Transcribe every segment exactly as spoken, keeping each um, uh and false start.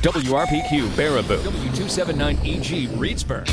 W R P Q, Baraboo. W two seventy-nine E G, Reedsburg.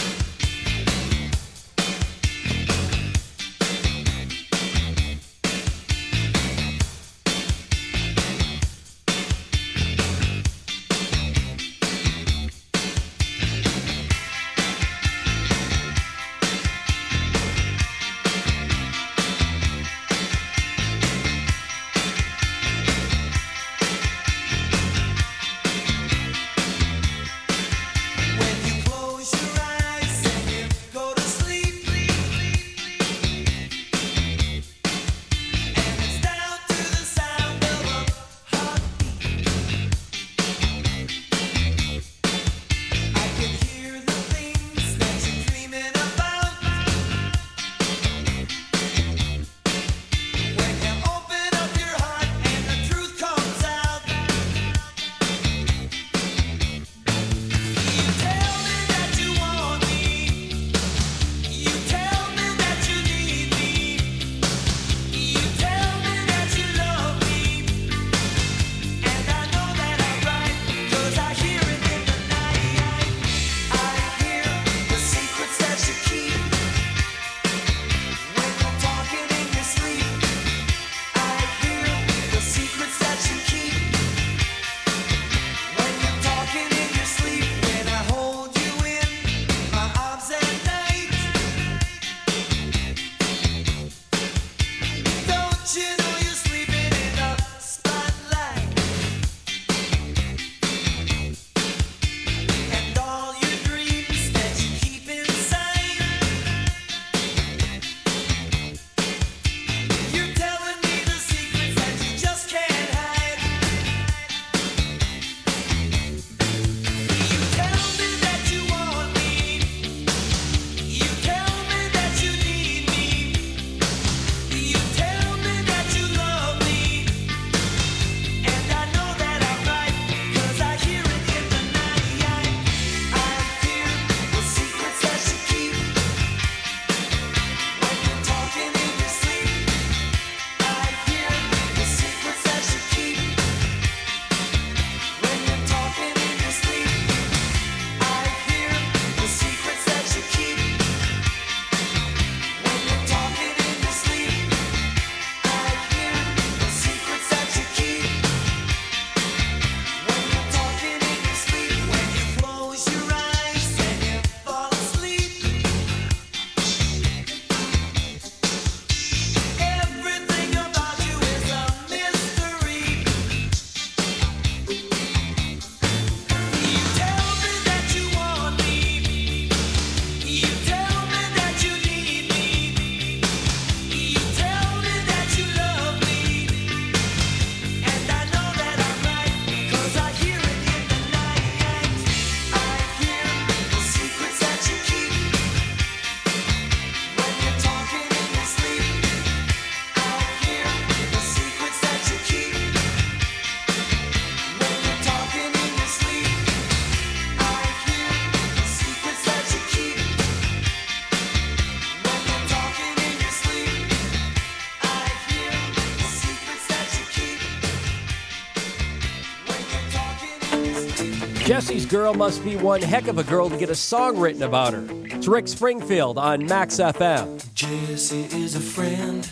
Jesse's girl must be one heck of a girl to get a song written about her. It's Rick Springfield on Max F M. Jesse is a friend.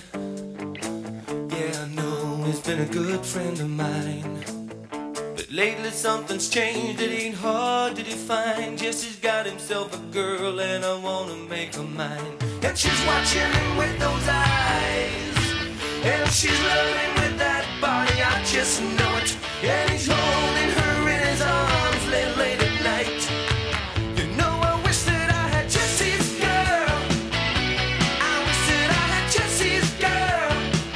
Yeah, I know he's been a good friend of mine. But lately something's changed, it ain't hard to define. Jesse's got himself a girl and I wanna make her mine. And she's watching him with those eyes, and she's loving with that body, I just know it. And he's holding her in his arms late, late at night. You know I wish that I had Jesse's girl. I wish that I had Jesse's girl.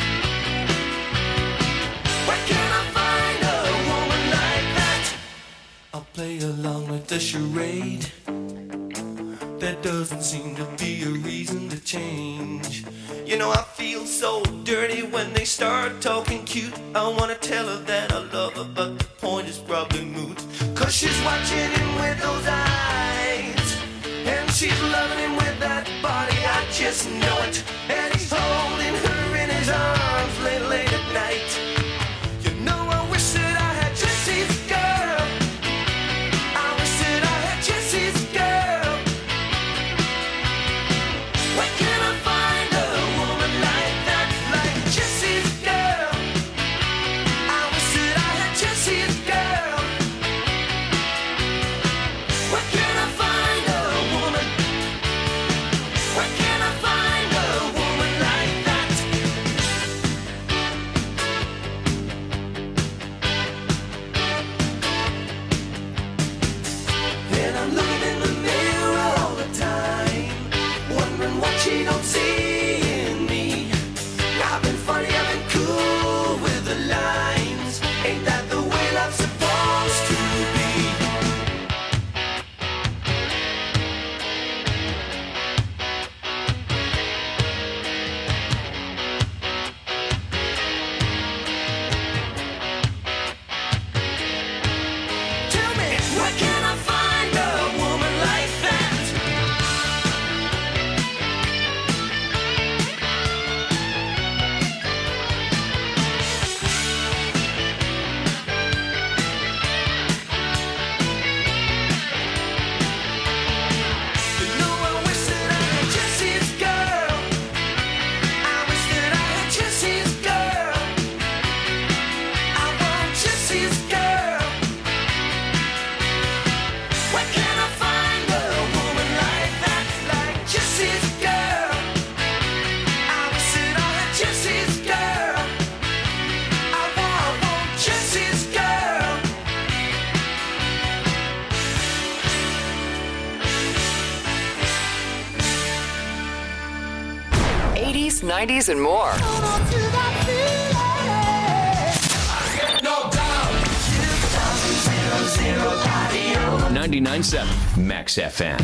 Where can I find a woman like that? I'll play along with the charade. There doesn't seem to be a reason to change. You know I feel so dirty when they start talking cute. I wanna tell her that I love her, but the point is probably moot. Cause she's watching him with those eyes, and she's loving him with that body, I just know it. And he's holding her in his arms late, late at night. You know I wish that I had Jesse's girl. eighties, nineties, and more. ninety-nine point seven Max F M.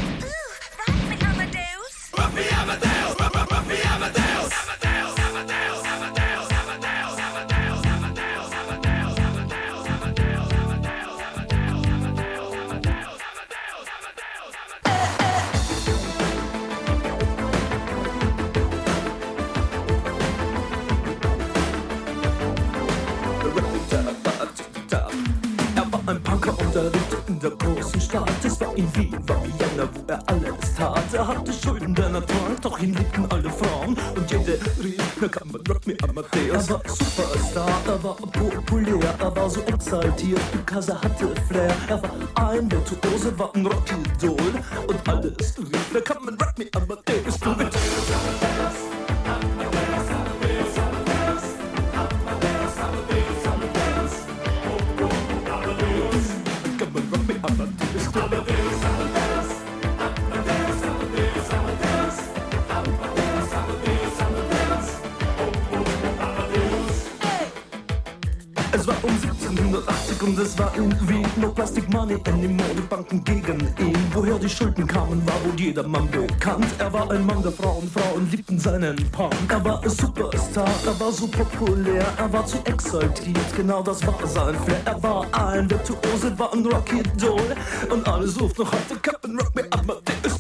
Ein Punker und er lebte in der großen Stadt. Es war in Wien, war Vienna, wo er alles tat. Er hatte Schulden, denn er trank, doch ihn liebten alle Frauen. Und jede rief, na kann man Rock me Amadeus. Er war Superstar, er war populär, er war so exaltiert, because er hatte Flair. Er war ein Virtuose, war ein Rockidol. Und alles rief, na kann man Rock me Amadeus. Du mit Es war um siebzehnhundertachtzig und es war in Wien. No Plastic Money anymore, die Banken gegen ihn. Woher die Schulden kamen, war wohl jedermann bekannt. Er war ein Mann der Frauen, Frauen liebten seinen Punk. Er war ein Superstar, er war so populär, er war zu exaltiert, genau das war sein Flair. Er war ein Virtuose, war ein Rockidol. Und alle suchten noch heute Captain Rock me Amadeus.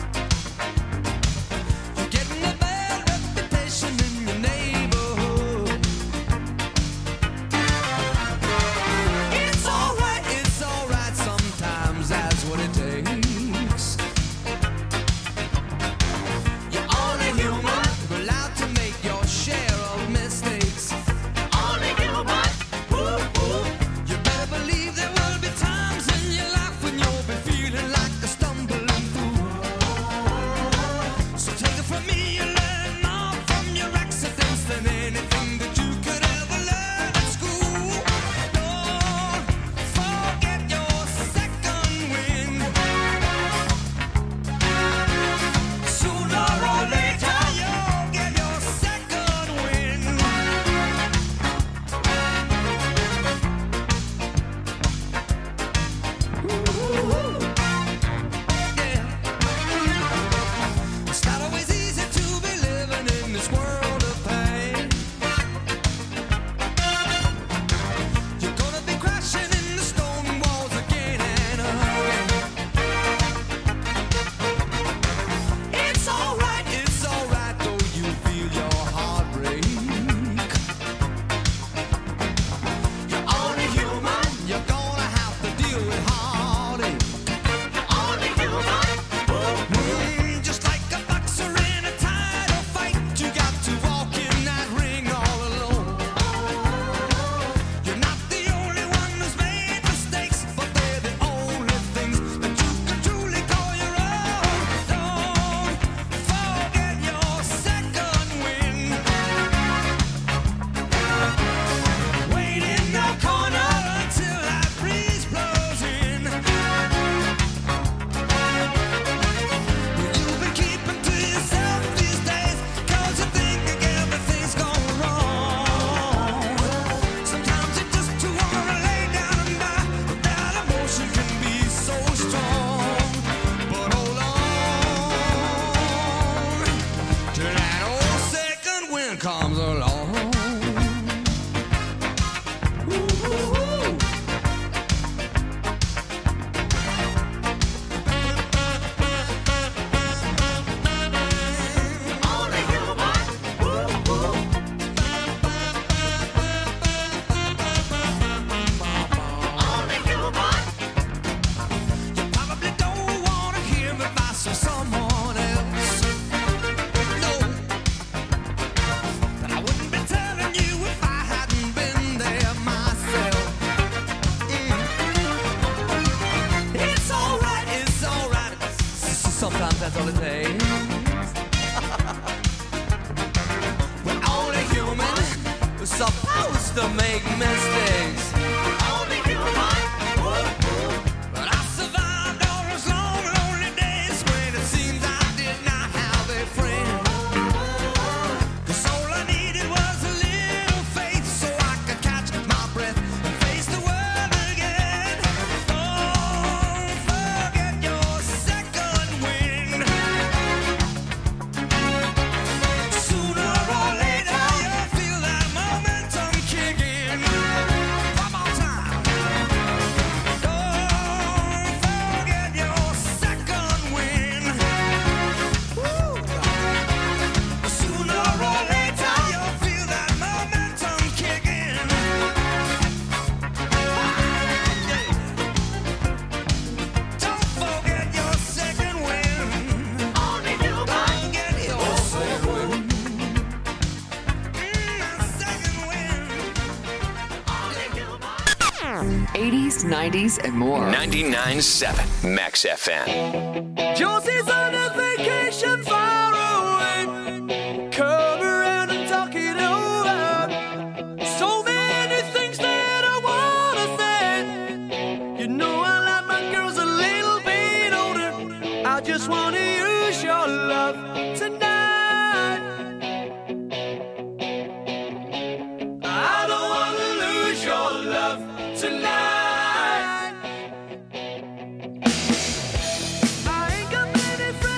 Getting a bad reputation in your neighborhood. comes along. Sometimes that's all it takes. We're only human, we're supposed to make mistakes. Only human. But I survived all those long, lonely days when it seems I did not have a friend. 'Cause all I needed was a little faith so I could catch my breath and face the world again. Don't forget your second wind. Sooner or later you'll feel that momentum kicking. One more time. Don't forget your second wind. Woo. Sooner or later you'll feel that momentum kicking. Don't forget your second wind. Only you can get your second wind. Mm, second wind. Only you eighties, nineties, and more. ninety-nine point seven Max F M. Josie's on a vacation far away. Come around and talk it over. So many things that I wanna say. You know I like my girls a little bit older. I just wanna use your love tonight. I don't wanna lose your love tonight. I ain't got many friends.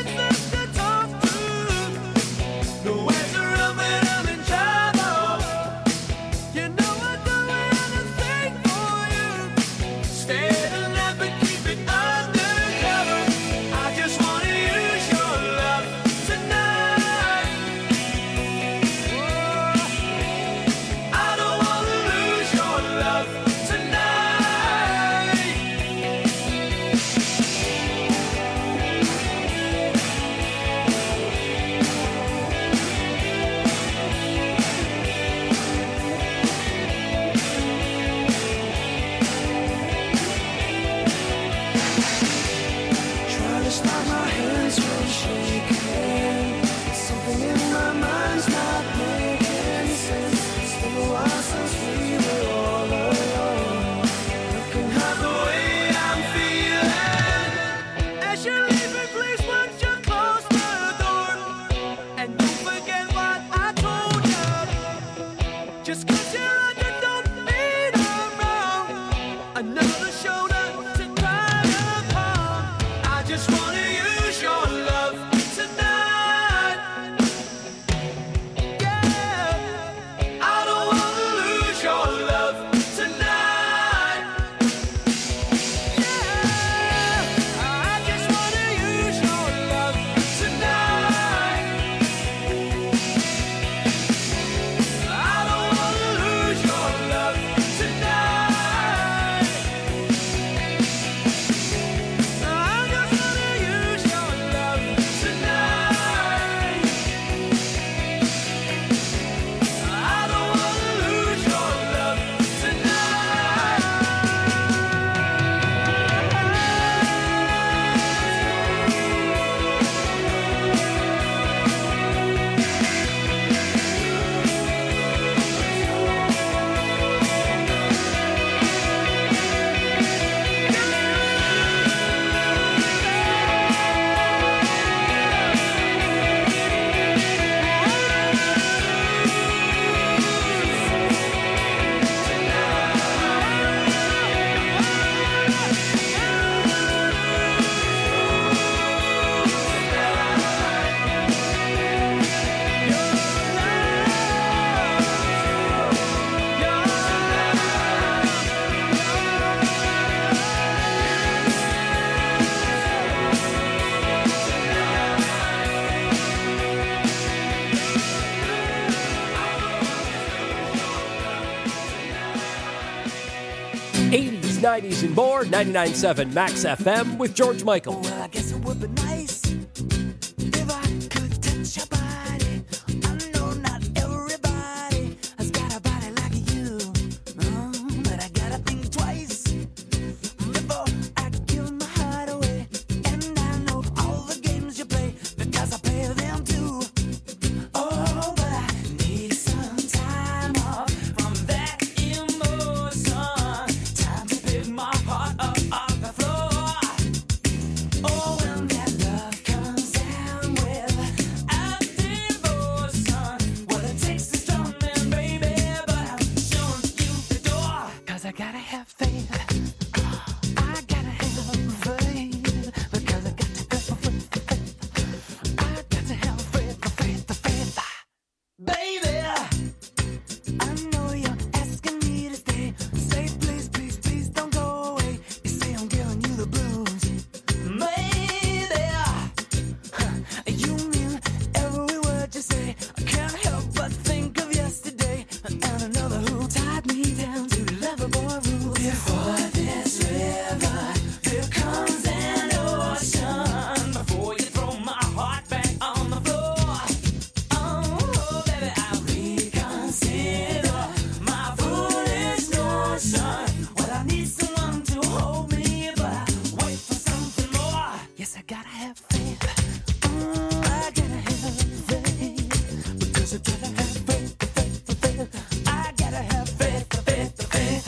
eighties, nineties, and more. ninety-nine point seven Max F M with George Michael. Well, I guess it would be nice if I could touch your body. I know not everybody has got a body like you, mm, but I gotta think twice before I give my heart away. And I know all the games you play because I play them too. Oh, but I need some time off from that emotion. Time to pick my heart up off the floor. Oh, when that love comes down with a devotion, well, it takes a strong man, baby, but I'm showing you the door. Cause I gotta have faith. I gotta have faith. Because I got to have faith. I got to have faith, faith, faith. Baby, I know you're asking me to stay. Say please, please, please don't go away. You say I'm giving you the blues. Maybe huh, you mean every word you say. I can't help but think of yesterday and another who tied me down to Loverboy rules. Before this river, there comes an ocean. Before you throw my heart back on the floor. Oh, baby, I reconsider my foolish notion. Well, I need someone to hold me, but I wait for something more. Yes, I gotta have faith. Mm, I gotta have faith. Because I gotta have faith, faith, faith. I gotta have faith, faith, faith.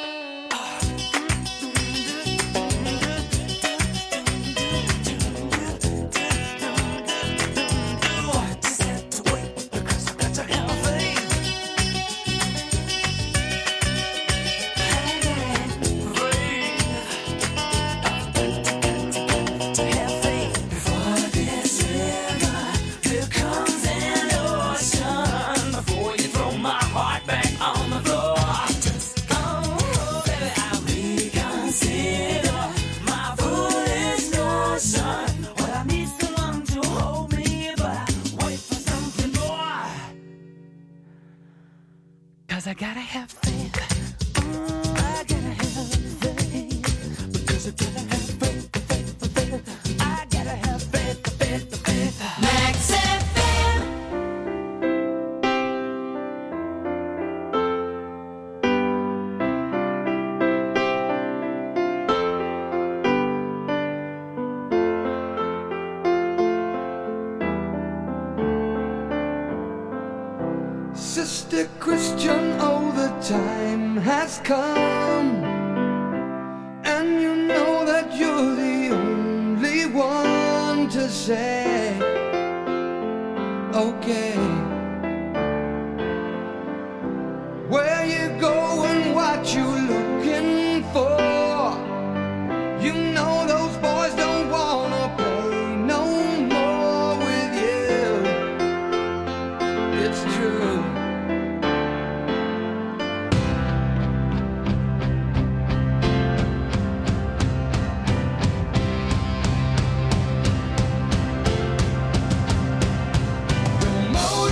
Just have to wait because I got to have faith. To have faith before this river, there comes an ocean. Before you throw my heart back on the floor. Just oh, baby, I reconsider my foolish notion. Well, I need someone to hold me, but I wait for something more. Cause I gotta have faith. Mm, I gotta have faith. Because I gotta have faith, faith, faith. I gotta have faith, faith, faith. Max F M. Sister Christian, oh, the time has come, and you know that you're the only one to say, okay, where you going, what you looking for. You know those boys don't wanna play no more with you. It's true. The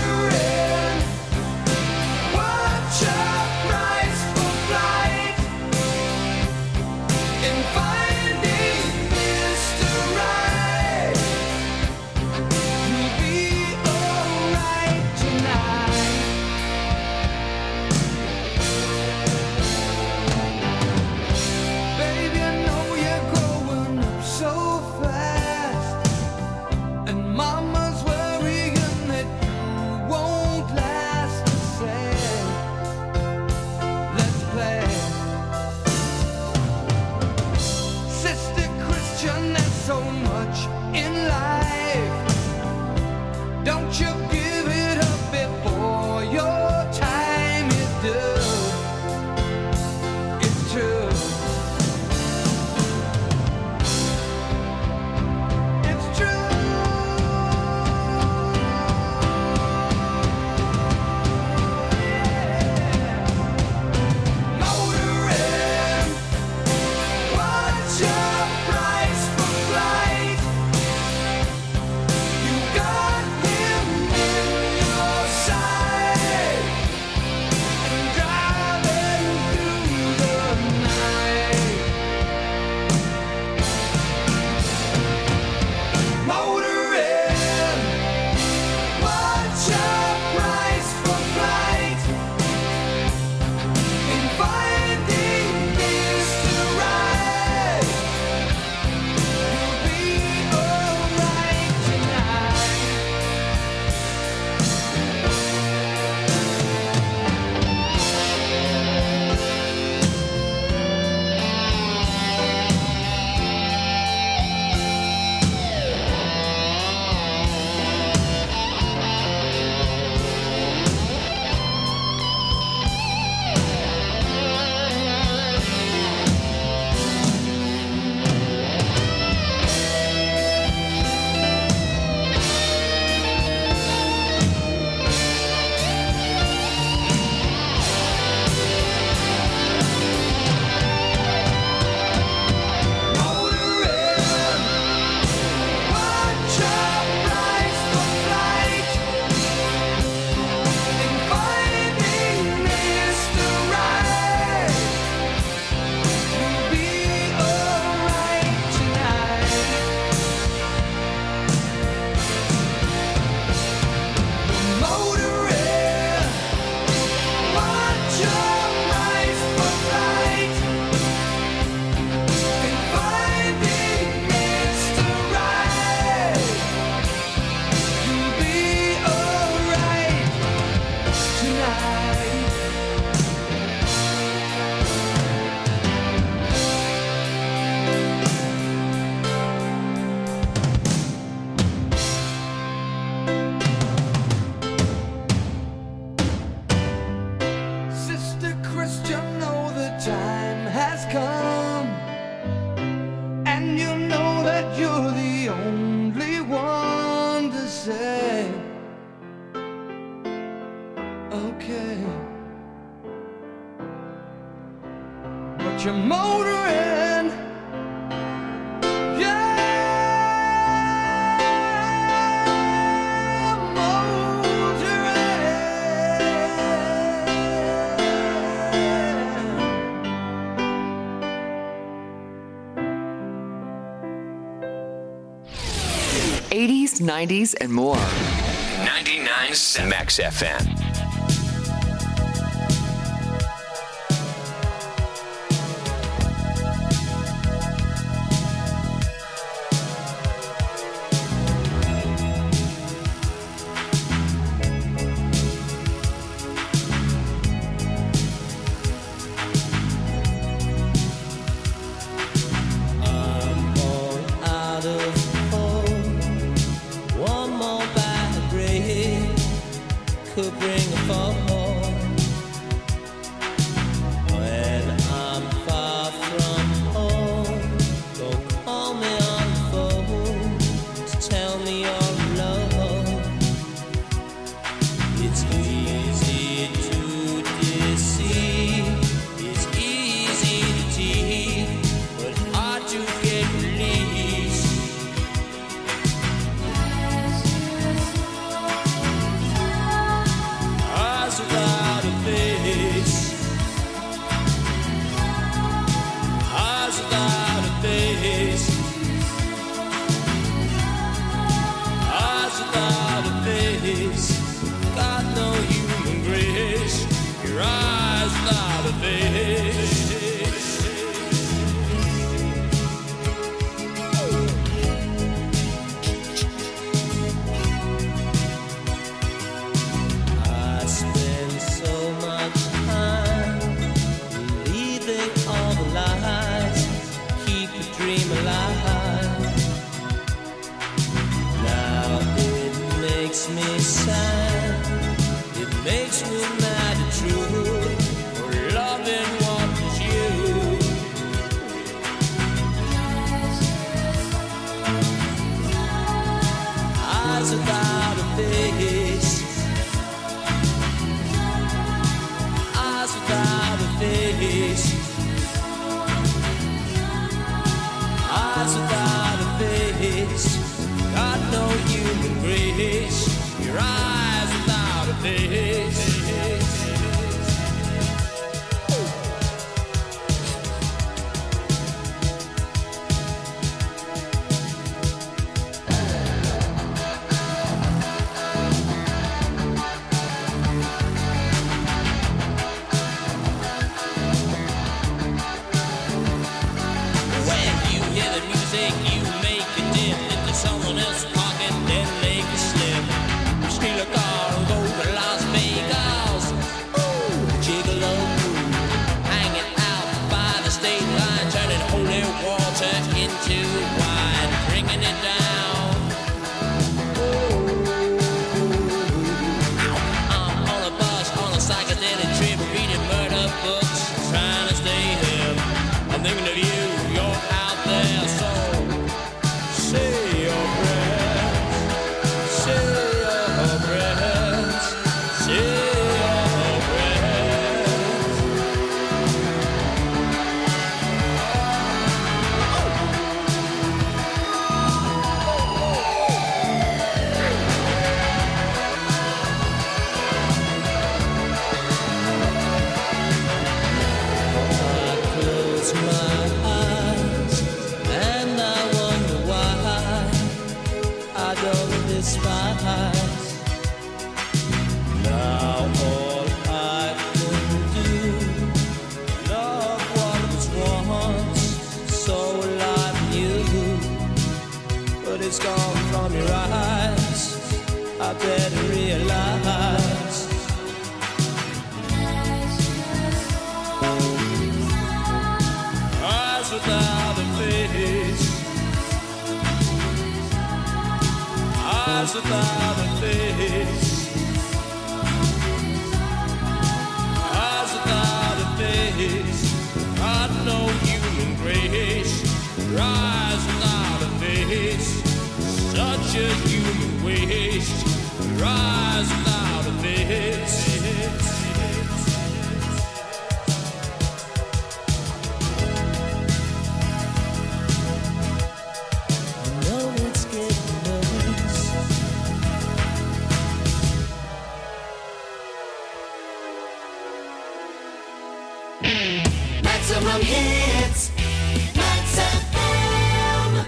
okay. But you're motoring, yeah, eighties, nineties, and more. ninety-nine point seven Max F M. Could bring a fall when I'm far from home. Go call me on the phone to tell me you're alone. It's easy to deceive, it's easy to tease, but hard to get released. Without a face, eyes without a face, eyes without a face, got no human grace, your eyes without a face. Dream alive. Now it makes me sad. It makes me mad at true. For loving what is you. Eyes without a face. Eyes without a face. Eyes without a face, got no human grace. Your eyes without a face. Into wine, bringing it down. I'm on a bus, on a psychedelic trip, reading murder books, trying to stay hip. I'm thinking of you, you're out there, so say your prayers, say your prayers, say your prayers. Despise. Now all I can do, love what was once so alive in you, but it's gone from your eyes. I better realize. Eyes without a face. Eyes without a face. Eyes without a face. Got no human grace. Eyes without a face. Such a human waste. Eyes without a face. Maximum hits. Max F M.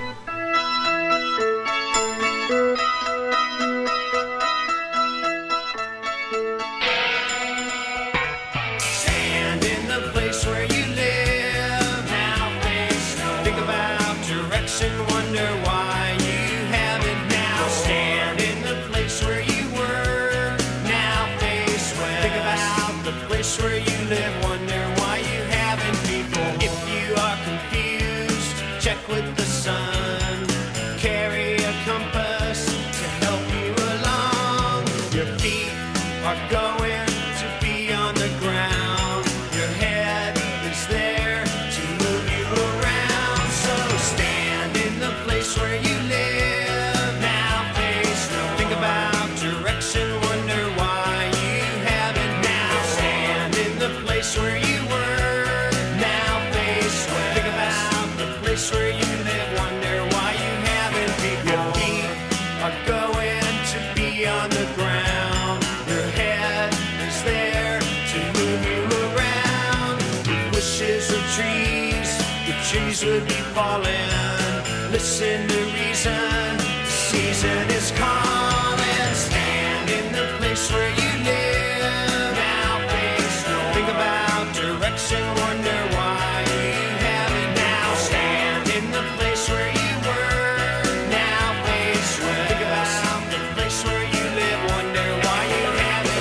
Stand in the place where you live. Now face no. Think about direction. Wonder why you haven't now. Stand in the place where you were. Now face west. Think about the place where you live. Wonder why you haven't people. If you are confused, check with the sun. Carry a compass to help you along. Your feet are going to be on the ground. Your head is there to move you around. So stand in the place where you live. Now face no. Think about direction. Wonder why you haven't now. Stand in the place where you were. Now face west. Think about the place where you live. Wonder why you haven't. Your feet are going to be on the ground. Your head is there to move you around. If wishes were trees, the trees would be falling. Listen to reason, the season is calling. Stand in the place where you live. Now face no. Think about direction. Wonder why you haven't now. Stand in the place where you were. Now face west. Think about the place where you live. Wonder why you haven't.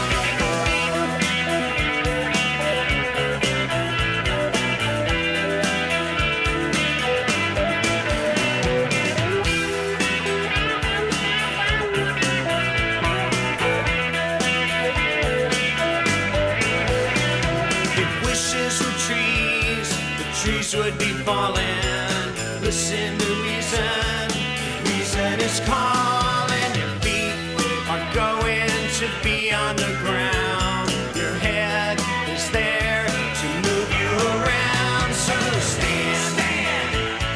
If wishes were trees, the trees would be falling. Listen to reason, reason is calling. Your feet are going to be on the ground. Your head is there to move you around. So stand, stand.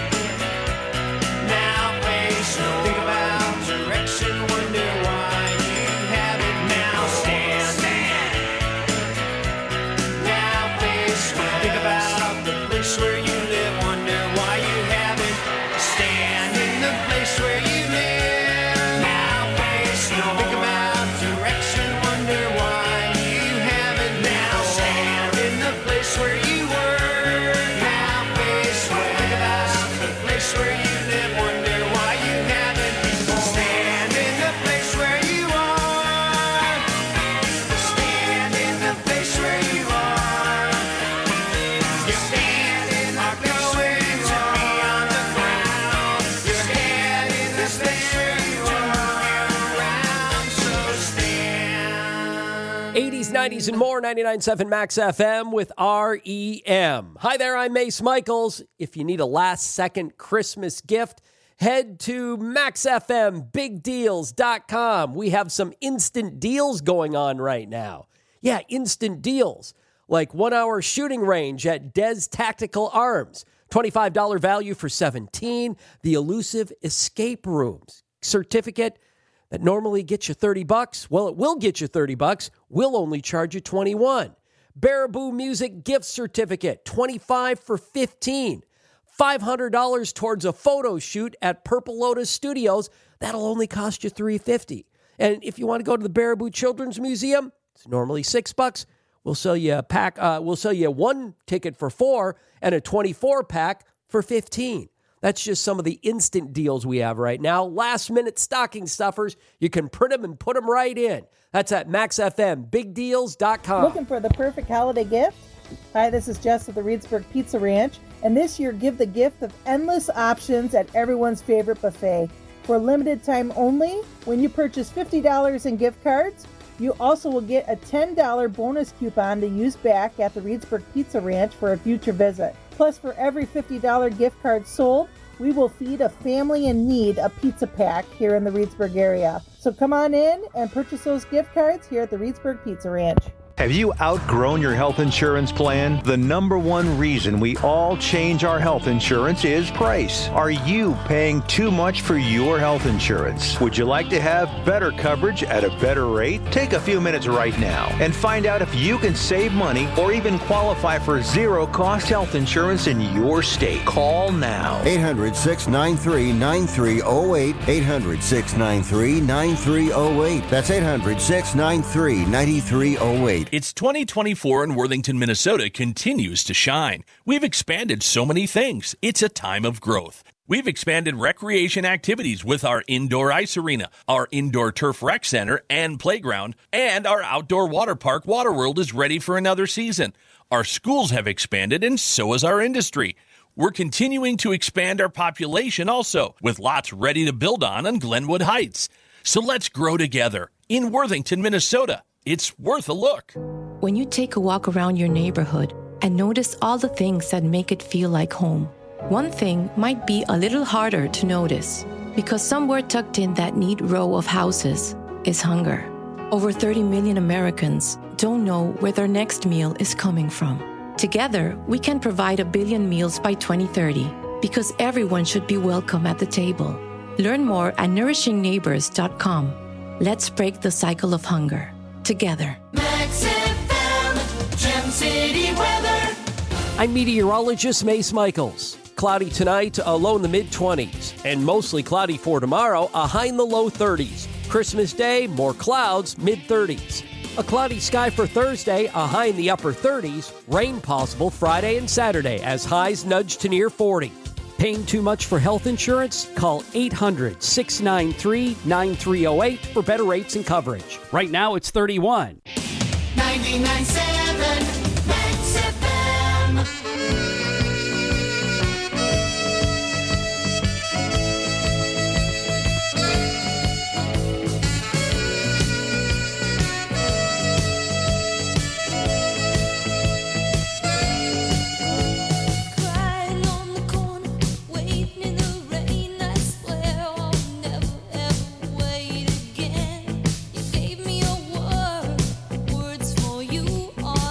Now face no. Think about direction. Wonder why you haven't now. Stand, stand. Now face west. Think about the place where you live. Wonder why you haven't. Stand in the place where you live. Now face no. Think about direction. Wonder why you haven't now. Stand in the place where you were. Now face west. Think about the place where you live. Wonder why you haven't before. Stand in the place where you are. Stand in the place where you are. Your feet are going to be on the ground. Your head is there to move around. So stand. eighties, nineties, and more, ninety-nine point seven Max F M with R E M. Hi there, I'm Mace Michaels. If you need a last-second Christmas gift, head to max f m big deals dot com. We have some instant deals going on right now. Yeah, instant deals. Like one-hour shooting range at Des Tactical Arms. twenty-five dollars value for seventeen. The elusive escape rooms. Certificate that normally gets you thirty bucks. Well, it will get you thirty bucks. We'll only charge you twenty-one. Baraboo Music gift certificate, twenty-five for fifteen. five hundred dollars towards a photo shoot at Purple Lotus Studios. That'll only cost you three hundred fifty dollars. And if you want to go to the Baraboo Children's Museum, it's normally six bucks. We'll sell you a pack. Uh, we'll sell you one ticket for four and a twenty-four pack for fifteen. That's just some of the instant deals we have right now. Last minute stocking stuffers. You can print them and put them right in. That's at max f m big deals dot com. Looking for the perfect holiday gift? Hi, this is Jess of the Reedsburg Pizza Ranch. And this year, give the gift of endless options at everyone's favorite buffet. For a limited time only, when you purchase fifty dollars in gift cards, you also will get a ten dollars bonus coupon to use back at the Reedsburg Pizza Ranch for a future visit. Plus, for every fifty dollars gift card sold, we will feed a family in need a pizza pack here in the Reedsburg area. So come on in and purchase those gift cards here at the Reedsburg Pizza Ranch. Have you outgrown your health insurance plan? The number one reason we all change our health insurance is price. Are you paying too much for your health insurance? Would you like to have better coverage at a better rate? Take a few minutes right now and find out if you can save money or even qualify for zero-cost health insurance in your state. Call now. eight hundred, six nine three, nine three zero eight. eight hundred, six nine three, nine three zero eight. That's eight hundred, six nine three, nine three zero eight. It's twenty twenty-four and Worthington, Minnesota continues to shine. We've expanded so many things. It's a time of growth. We've expanded recreation activities with our indoor ice arena, our indoor turf rec center and playground, and our outdoor water park, Waterworld, is ready for another season. Our schools have expanded, and so has our industry. We're continuing to expand our population also, with lots ready to build on on Glenwood Heights. So let's grow together in Worthington, Minnesota. It's worth a look. When you take a walk around your neighborhood and notice all the things that make it feel like home, one thing might be a little harder to notice because somewhere tucked in that neat row of houses is hunger. Over thirty million Americans don't know where their next meal is coming from. Together, we can provide a billion meals by twenty thirty because everyone should be welcome at the table. Learn more at nourishing neighbors dot com. Let's break the cycle of hunger together. Max F M, Gem City weather. I'm meteorologist Mace Michaels. Cloudy tonight, a low in the mid-twenties, and mostly cloudy for tomorrow, a high in the low thirties. Christmas Day, more clouds, mid-thirties. A cloudy sky for Thursday, a high in the upper thirties. Rain possible Friday and Saturday as highs nudge to near forty. Paying too much for health insurance? Call eight hundred, six nine three, nine three zero eight for better rates and coverage. Right now it's thirty-one. ninety-nine point seven Max F M. Words for you are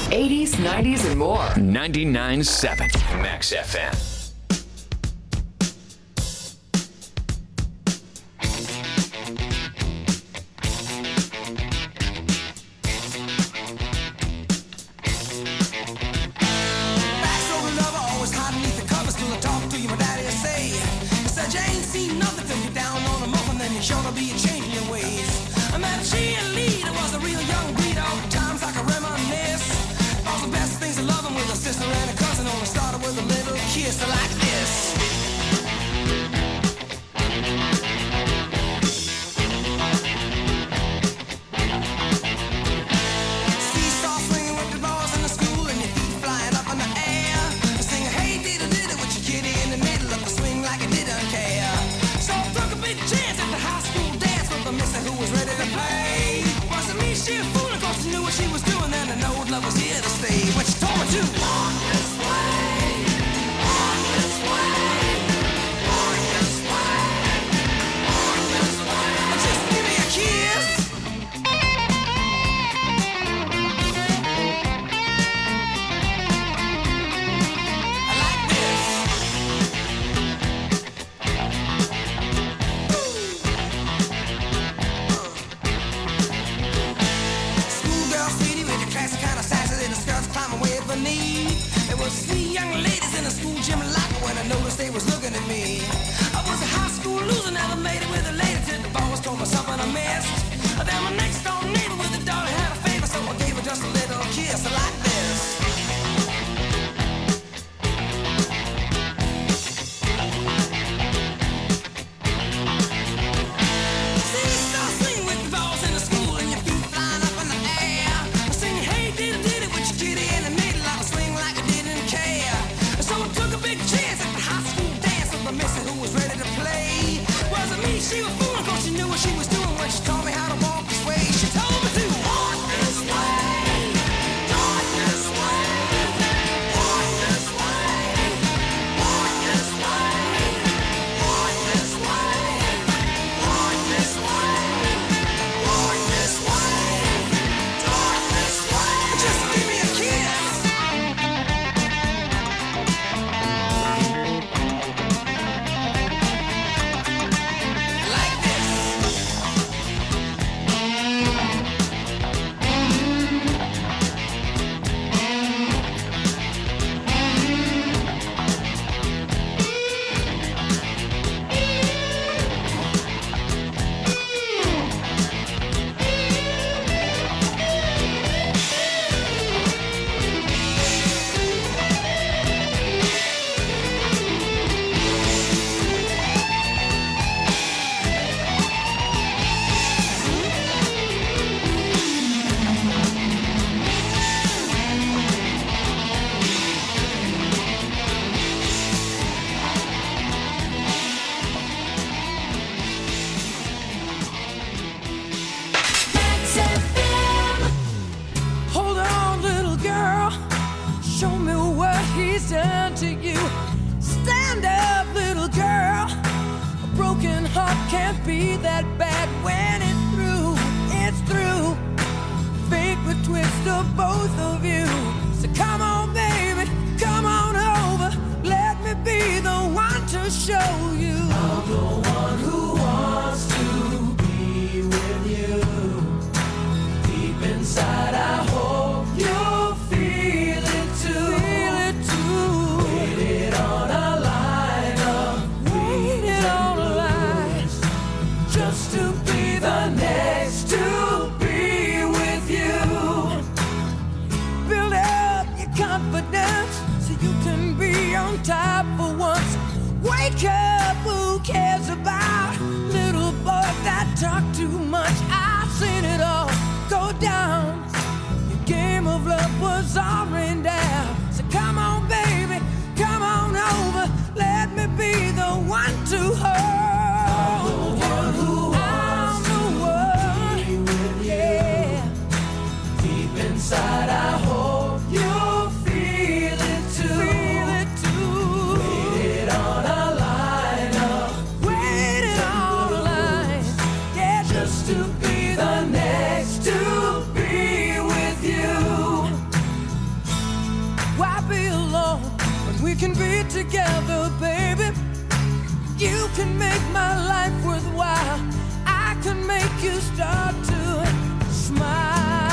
eighties, nineties, and more. ninety-nine point seven Max F M. Sure to be a change in your ways. I met a cheerleader, was a real young breed. All the times I can reminisce. All the best things of loving with a sister and a cousin. Only started with a little kiss like this. Seesaw swinging with the balls in the school and your feet flying up in the air. Singing, hey, diddle diddle with your kitty in the middle of the swing like it didn't care. So I took a big chance at the high school dance with the mister who was ready to play. Wasn't me, she a fool, of course she knew what she was doing. And I know love was here to stay. What she told me to walk this way, walk this way, walk this way, walk this way. Just give me a kiss. I like this. Schoolgirl city with the classic kind of sassy little skirts climbing way up her knee. There was three young ladies in the school gym locker when I noticed they was looking at me. I was a high school loser, never made it with a lady till the boss told me something I missed. Then my next door neighbor with a daughter had a favor, so I gave her just a little kiss like this. Seesaw swing with the balls in the school and your feet flying up in the air. Singing, hey, diddle diddle with your kitty in the middle of a swing like I didn't care. So I took a big chance at the high school dance with the mister who was ready to play. Wasn't me, she was fooling, cause she knew what she was doing when she taught me how to walk this way. She told me to walk this way, walk this way, walk this way, walk this way, walk this way, walk this way, walk this way, walk this way. Just give me a kiss. Like this. Hold on, little girl. Show me what he's done to you. Stand up, little girl. A broken heart can't be that bad when it's through. It's through. Fate would twist of both of you. So come on, baby, come on over. Let me be the one to show you. I'm the one who wants to be with you. Deep inside, I hope you'll feel it too. Feel it too. Waited on a line of waited on a line just to be the next to be with you. Build up your confidence so you can be on top for once. Wake up, who cares about little boys that talk too much? I've seen it all go down. Your game of love was all rained down. So come on, baby, come on over. Let me be the one to hold. I'm the one who wants to be with you. Yeah. Deep inside, I hope you'll feel it too. Feel it too. Waited on a line of waited on a line. Yeah, just to be the next to be with you. we can be together, baby. You can make my life worthwhile. I can make you start to smile.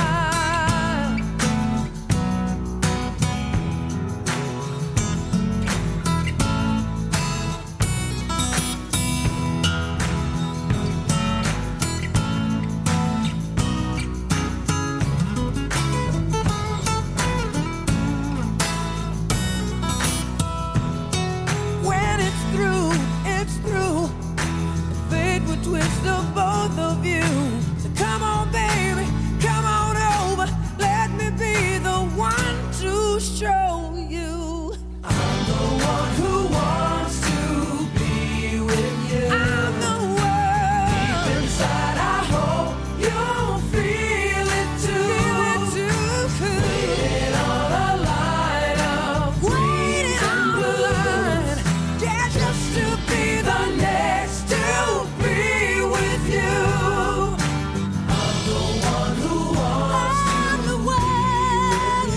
When it's through, it's through. Fate would twist the both of you. So come on, baby, come on over. Let me be the one to show you. I'm the one who wants to be with you. I'm the one. Deep inside, I hope you'll feel it too. Feel it too. Waiting on a line of waiting on the line. Yeah, just to be the next to be with you. I'm the one who wants I'm to the one.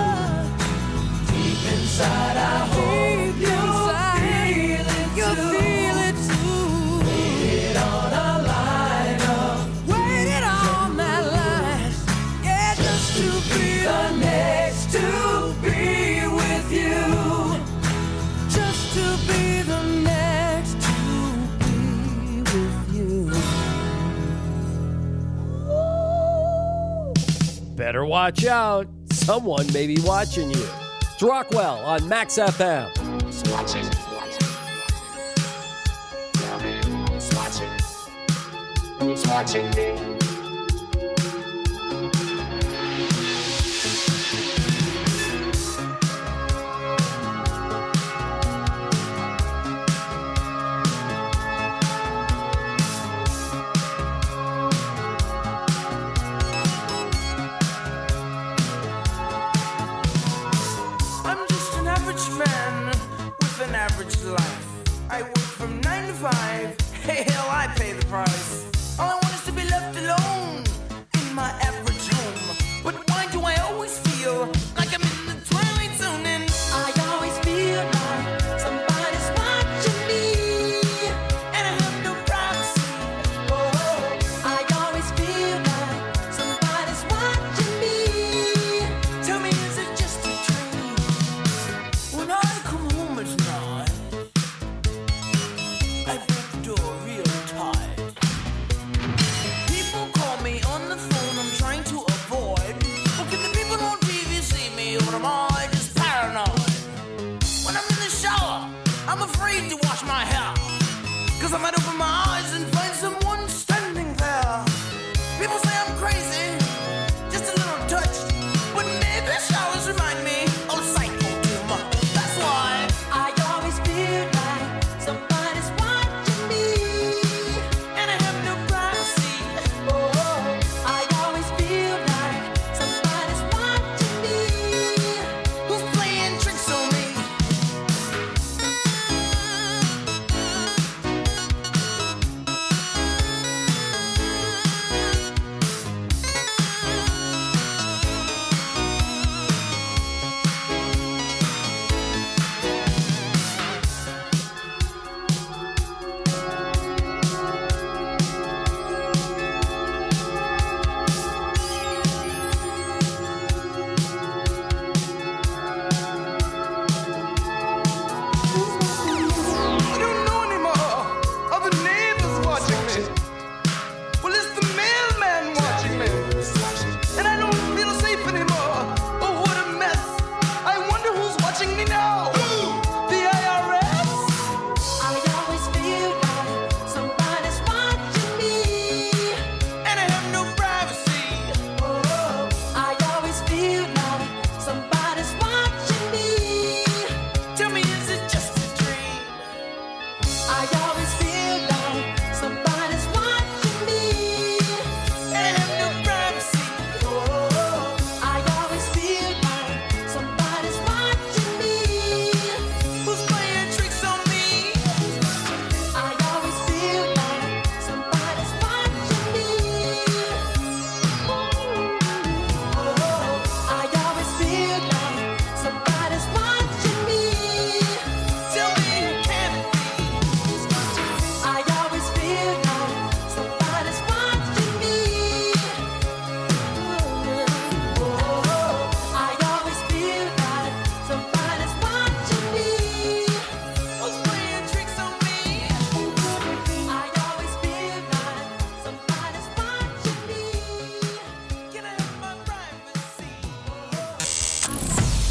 Deep inside, I hope you'll feel it you'll too. Feel it too. Waiting on a line of waiting on that line. Yeah, just to be the next to be with you. Just to be the next to be with you. Better watch out. Someone may be watching you. It's Rockwell on Max F M. Who's watching? Tell me who's watching? Who's watching me? I'm just an average man with an average life. I work from nine to five. Hey, hell, I pay the price. All I want is to be left alone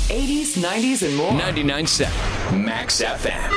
eighties, nineties, and more. ninety-nine point seven Max F M.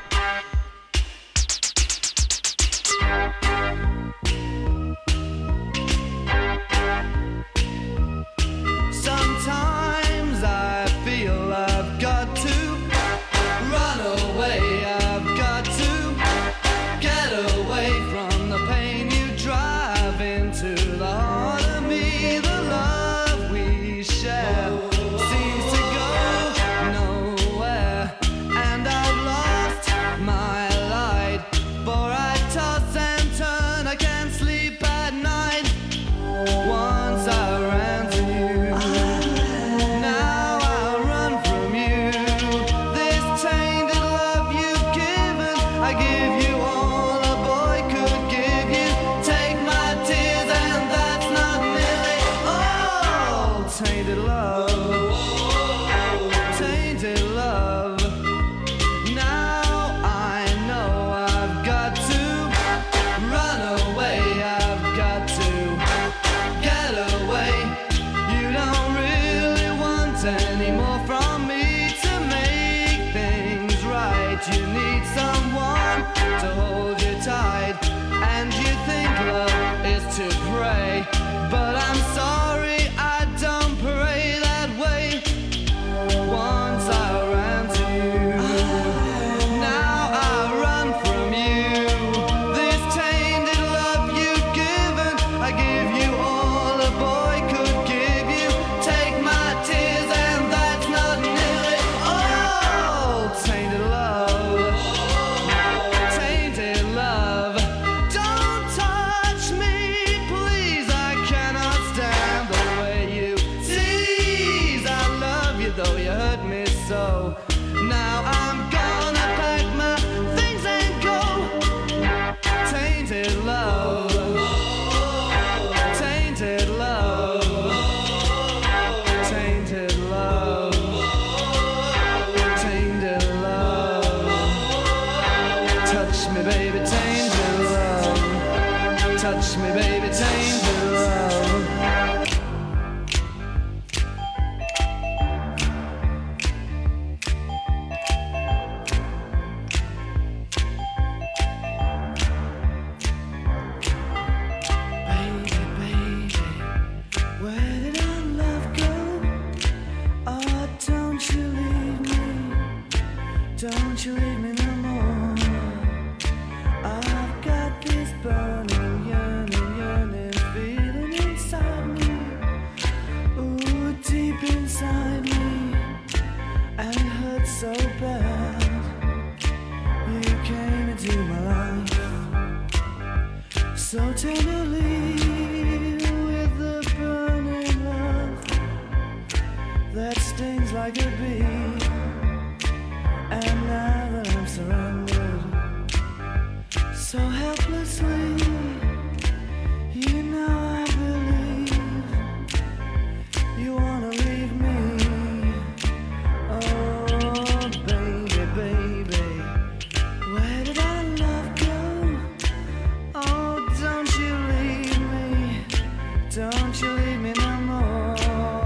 Sometimes I feel I've got to run away. I've got to get away from the pain you drive into the heart of me. The love we share seems to go nowhere, and I've lost my light. For I toss and turn, I can't sleep at night. Once I ran to you, now I run from you. This tainted love you've given, I give you all a boy could give you. Take my tears and that's not nearly all. Tainted love, tainted love. Now I know I've got to run away. I've got to get away. You don't really want any more from me to make things right. You need someone to hold you tight, and you think love is to pray. But I'm sorry, I don't pray that way. Once I ran to you, now I run from you. This tainted love you've given, I give you all a boy could give you. Take my tears and that's not nearly all. Tainted love, tainted love. Don't touch me, please. I cannot stand the way you tease. I love you though you hurt me so. Now I'm gonna pack my things and go. Tainted love, tainted love, tainted love, tainted love. Touch me, baby, tainted love. Touch me, baby, tainted love. Baby, baby, where did our love go? Oh, don't you leave me, don't you leave me no more. I've got this burning, yearning, yearning feeling inside me. Ooh, deep inside me, and it hurts so bad. You came into my life so tenderly, with the burning love that stings like a bee. And now that I'm surrounded so helplessly, you know I believe you wanna leave me. Oh, baby, baby, where did our love go? Oh, don't you leave me, don't you leave me no more.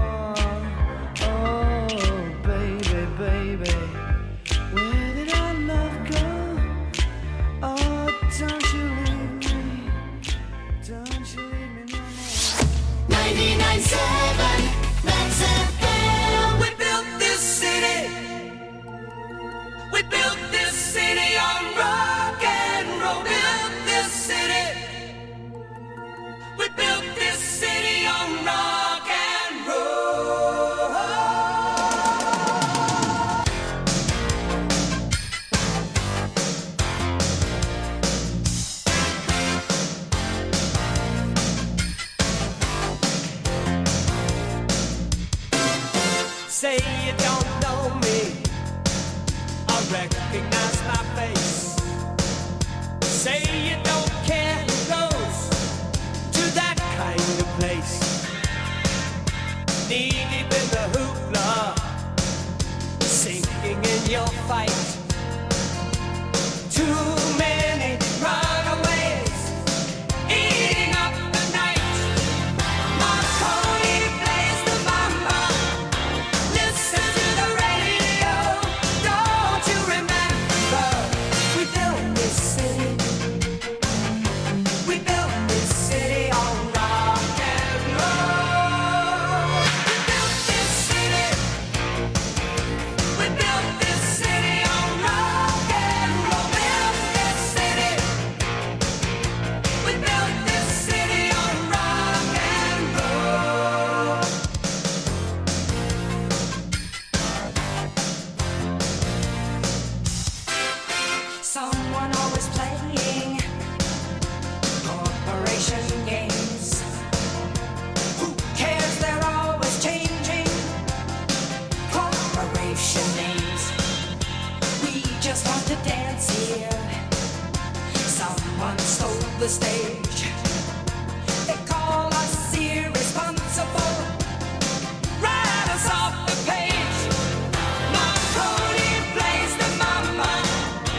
Oh, baby, baby, where did our love go? Oh, don't you leave me, don't you leave me no more. ninety-nine point seven Max F M. We built this city. We built this city on rock and roll. Built this city. We built this city on rock and roll. Say you don't know me, I recognize my face. Say you don't care who goes to that kind of place. Knee deep in the hoopla, sinking in your fight. Too many runaways eating up the night. Marconi plays the mama. Listen to the station names. We just want to dance here. Someone stole the stage.